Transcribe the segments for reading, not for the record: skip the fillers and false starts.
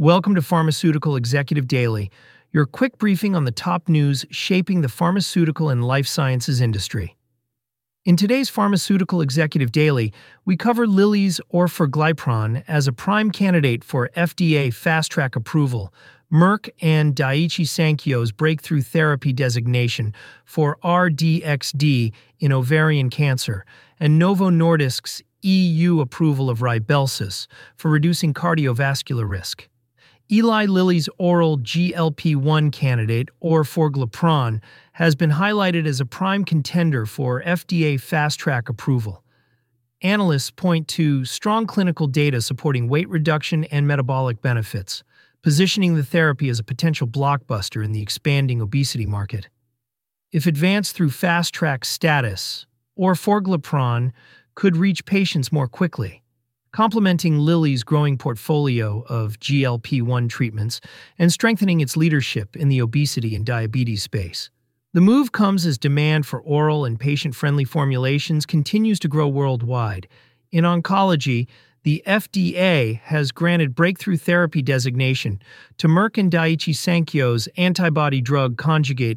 Welcome to Pharmaceutical Executive Daily, your quick briefing on the top news shaping the pharmaceutical and life sciences industry. In today's Pharmaceutical Executive Daily, we cover Lilly's orforglipron as a prime candidate for FDA fast-track approval, Merck and Daiichi Sankyo's breakthrough therapy designation for RDXD in ovarian cancer, and Novo Nordisk's EU approval of Rybelsus for reducing cardiovascular risk. Eli Lilly's oral GLP-1 candidate, orforglipron, has been highlighted as a prime contender for FDA fast-track approval. Analysts point to strong clinical data supporting weight reduction and metabolic benefits, positioning the therapy as a potential blockbuster in the expanding obesity market. If advanced through fast-track status, orforglipron could reach patients more quickly, complementing Lilly's growing portfolio of GLP-1 treatments and strengthening its leadership in the obesity and diabetes space. The move comes as demand for oral and patient-friendly formulations continues to grow worldwide. In oncology, the FDA has granted breakthrough therapy designation to Merck and Daiichi Sankyo's antibody-drug conjugate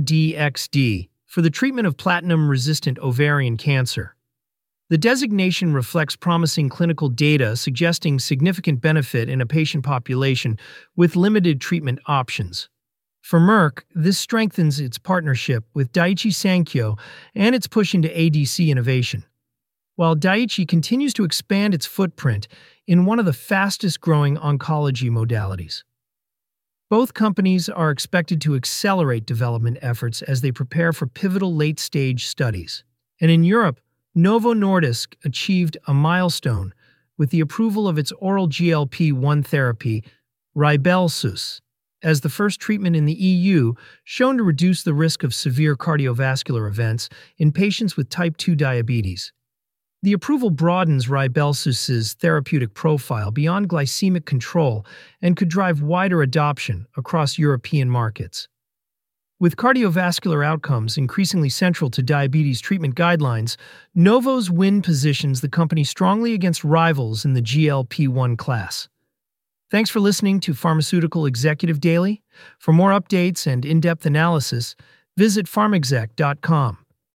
RDXD for the treatment of platinum-resistant ovarian cancer. The designation reflects promising clinical data suggesting significant benefit in a patient population with limited treatment options. For Merck, this strengthens its partnership with Daiichi Sankyo and its push into ADC innovation, while Daiichi continues to expand its footprint in one of the fastest-growing oncology modalities. Both companies are expected to accelerate development efforts as they prepare for pivotal late-stage studies. And in Europe, Novo Nordisk achieved a milestone with the approval of its oral GLP-1 therapy, Rybelsus, as the first treatment in the EU shown to reduce the risk of severe cardiovascular events in patients with type 2 diabetes. The approval broadens Rybelsus's therapeutic profile beyond glycemic control and could drive wider adoption across European markets. With cardiovascular outcomes increasingly central to diabetes treatment guidelines, Novo's win positions the company strongly against rivals in the GLP-1 class. Thanks for listening to Pharmaceutical Executive Daily. For more updates and in-depth analysis, visit pharmexec.com.